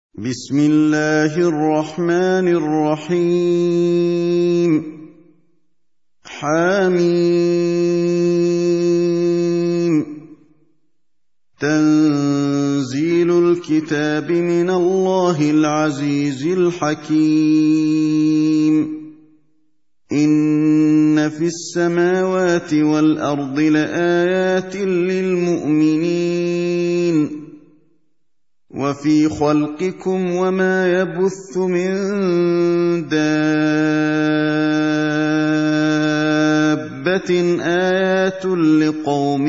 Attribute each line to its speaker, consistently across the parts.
Speaker 1: بسم الله الرحمن الرحيم حم تنزيل الكتاب من الله العزيز الحكيم إن في السماوات والأرض لآيات للمؤمنين وفي خلقكم وما يبث من دابة آيات لقوم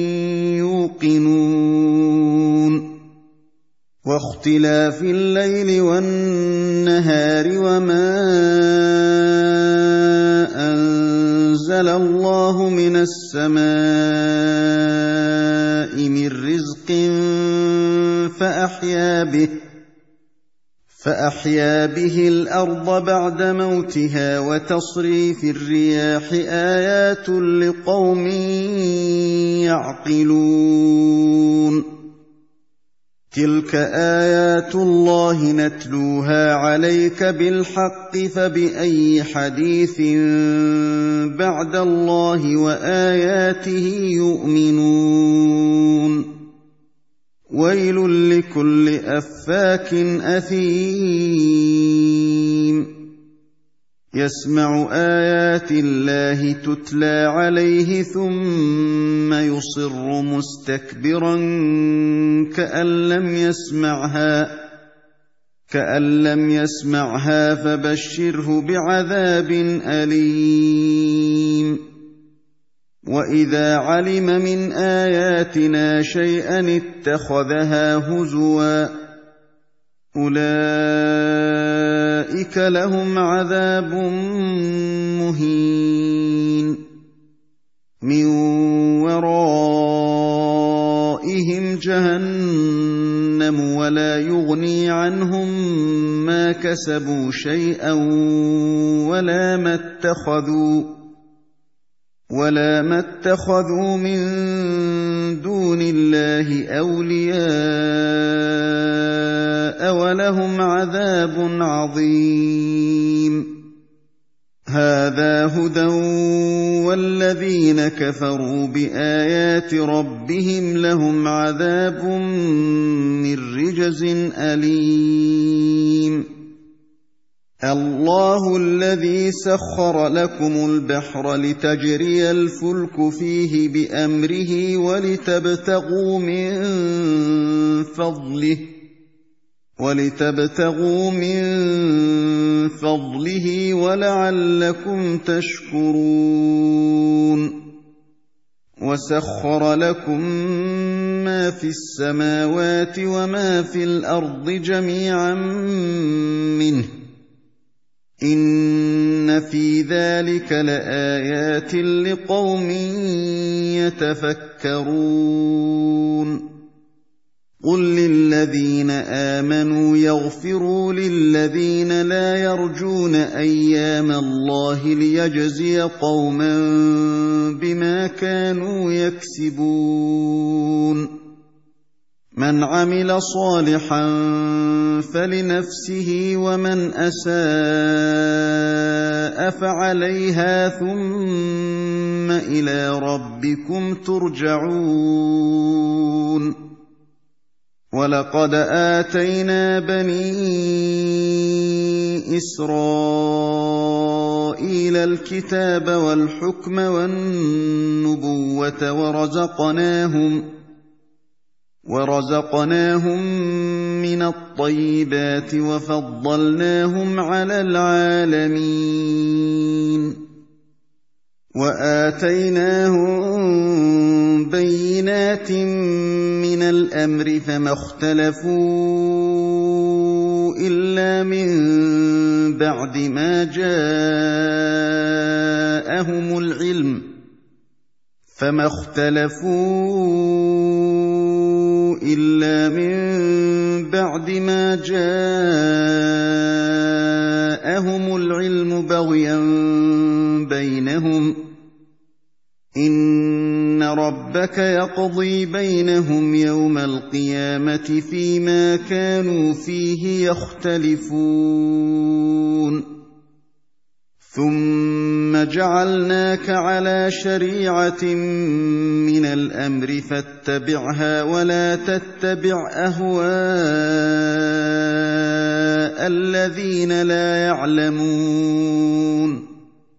Speaker 1: يوقنون واختلاف الليل والنهار وما أنزل الله من السماء من رزق فأحيا به الأرض بعد موتها وتصريف الرياح آيات لقوم يعقلون تلك آيات الله نتلوها عليك بالحق فبأي حديث بعد الله وآياته يؤمنون ويل لكل أفاك أثيم يسمع آيات الله تتلى عليه ثم يصر مستكبرا كأن لم يسمعها فبشره بعذاب أليم وإذا علم من آياتنا شيئا اتخذها هزوا أولئك لهم عذاب مهين من ورائهم جهنم ولا يغني عنهم ما كسبوا شيئا ولا ما اتخذوا من دون الله أولياء ولهم عذاب عظيم هذا هدى والذين كفروا بآيات ربهم لهم عذاب من رجز أليم الله الذي سخر لكم البحر لتجري الفلك فيه بأمره ولتبتغوا من فضله ولعلكم تشكرون وسخر لكم ما في السماوات وما في الأرض جميعا منه إن في ذلك لآيات لقوم يتفكرون قل للذين آمنوا يغفروا للذين لا يرجون أيام الله ليجزي قوما بما كانوا يكسبون من عمل صالحا فلنفسه ومن أساء فعليها ثم إلى ربكم ترجعون ولقد آتينا بني إسرائيل الكتاب والحكم والنبوة ورزقناهم من الطيبات وفضلناهم على العالمين وآتيناهم بينات من الأمر فما اختلفوا إلا من بعد ما جاءهم العلم بغيا بينهم إن ربك يقضي بينهم يوم القيامة فيما كانوا فيه يختلفون ثم جعلناك على شريعة من الأمر فاتبعها ولا تتبع أهواء الذين لا يعلمون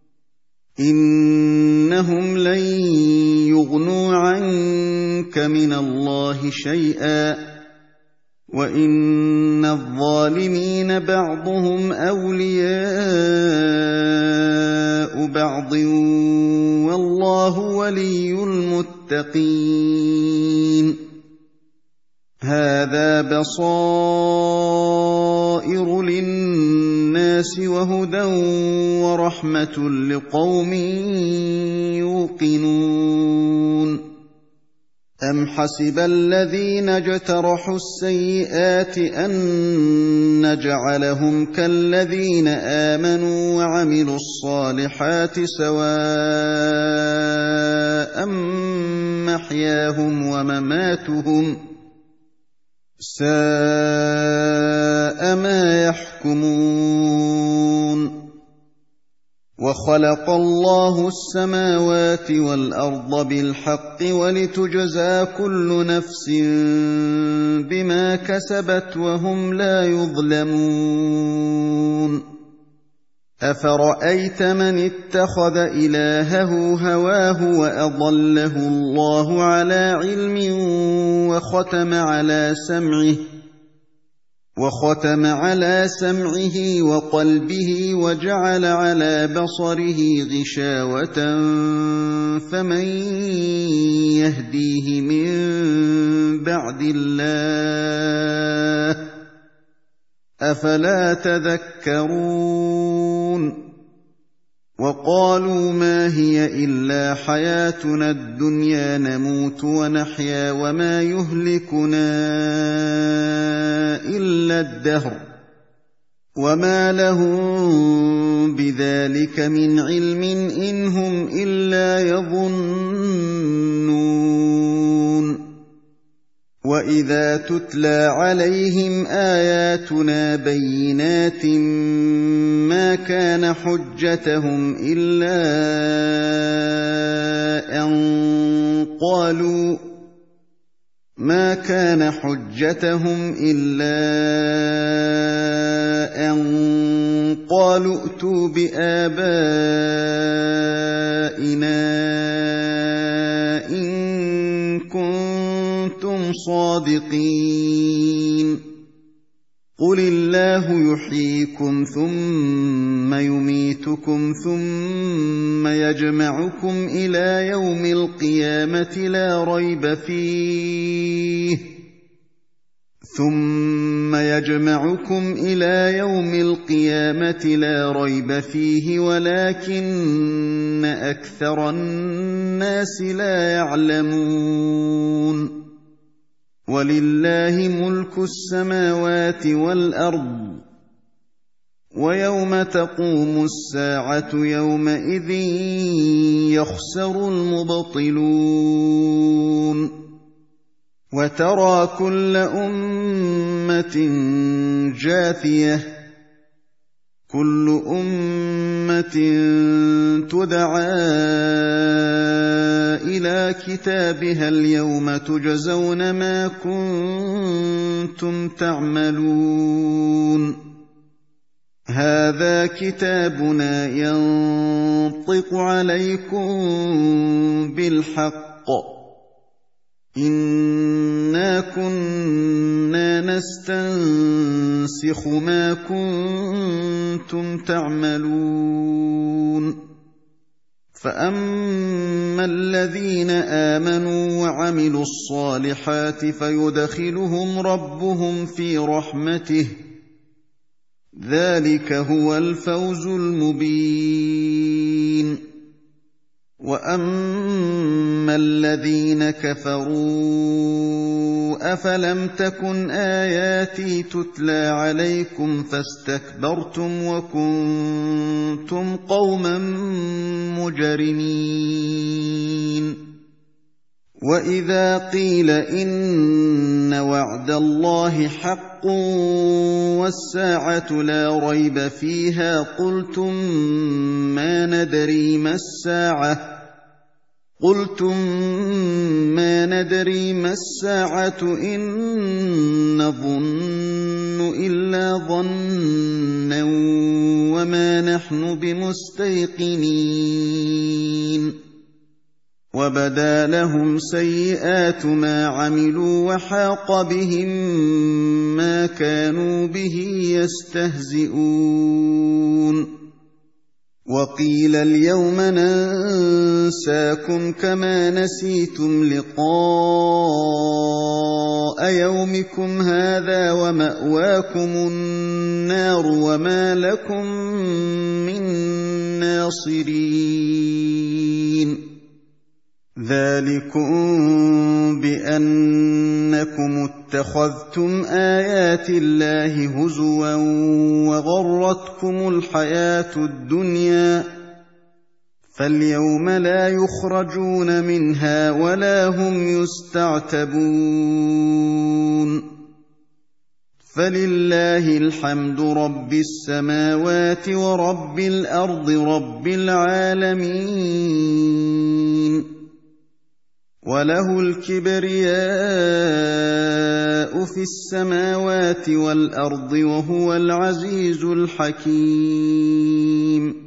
Speaker 1: إنهم لن يغنوا عنك من الله شيئا وإن الظالمين بعضهم أولياء بعض والله ولي المتقين هذا بصائر للناس وهدى ورحمة لقوم يوقنون أم حسب الذين اجترحوا السيئات أن نجعلهم كالذين آمنوا وعملوا الصالحات سواء محياهم ومماتهم ساء ما يحكمون وخلق الله السماوات والأرض بالحق ولتجزى كل نفس بما كسبت وهم لا يظلمون أفرأيت من اتخذ إلهه هواه وأضله الله على علم وختم على سمعه وقلبه وجعل على بصره غشاوة فمن يهديه من بعد الله أفلا تذكرون وقالوا ما هي إلا حياتنا الدنيا نموت ونحيا وما يهلكنا إلا الدهر وما لهم بذلك من علم إن هم إلا يظنون وإذا تتلى عليهم آياتنا بينات ما كان حجتهم إلا أن قالوا ائتوا بآبائنا إن كنتم صادقين قل الله يحييكم ثم يميتكم ثم يجمعكم إلى يوم القيامة لا ريب فيه ولكن أكثر الناس لا يعلمون ولله ملك السماوات والأرض ويوم تقوم الساعة يومئذ يخسر المبطلون وترى كل أمة جاثية كل أمة تدعى إلى كتابها اليوم تجزون ما كنتم تعملون هذا كتابنا ينطق عليكم بالحق إنا كنا نستنسخ ما كنتم تعملون فأما الذين آمنوا وعملوا الصالحات فيدخلهم ربهم في رحمته ذلك هو الفوز المبين وأما الذين كفروا أفلم تكن آياتي تتلى عليكم فاستكبرتم وكنتم قوما مجرمين وَإِذَا قِيلَ إِنَّ وَعْدَ اللَّهِ حَقٌّ وَالسَّاعَةُ لَا رَيْبَ فِيهَا قُلْتُم مَّا نَدْرِي مَا السَّاعَةُ إِن نَّظُنُّ إِلَّا ظَنًّا وَمَا نَحْنُ بِمُسْتَيْقِنِينَ وَبَدَا لَهُمْ سَيِّئَاتُ مَا عَمِلُوا وَحَاقَ بِهِم مَّا كَانُوا بِهِ يَسْتَهْزِئُونَ وَقِيلَ الْيَوْمَ نَنسَاكُمْ كَمَا نَسِيتُمْ لِقَاءَ يَوْمِكُمْ هَٰذَا وَمَأْوَاكُمُ النَّارُ وَمَا لَكُم مِّن نَّاصِرِينَ ذَٰلِكُم بِأَنَّكُمُ اتَّخَذْتُمْ آيَاتِ اللَّهِ هُزُوًا وَغَرَّتْكُمُ الْحَيَاةُ الدُّنْيَا فَالْيَوْمَ لَا يُخْرَجُونَ مِنْهَا وَلَا هُمْ يُسْتَعْتَبُونَ فَلِلَّهِ الْحَمْدُ رَبِّ السَّمَاوَاتِ وَرَبِّ الْأَرْضِ رَبِّ الْعَالَمِينَ وَلَهُ الْكِبْرِيَاءُ فِي السَّمَاوَاتِ وَالْأَرْضِ وَهُوَ الْعَزِيزُ الْحَكِيمُ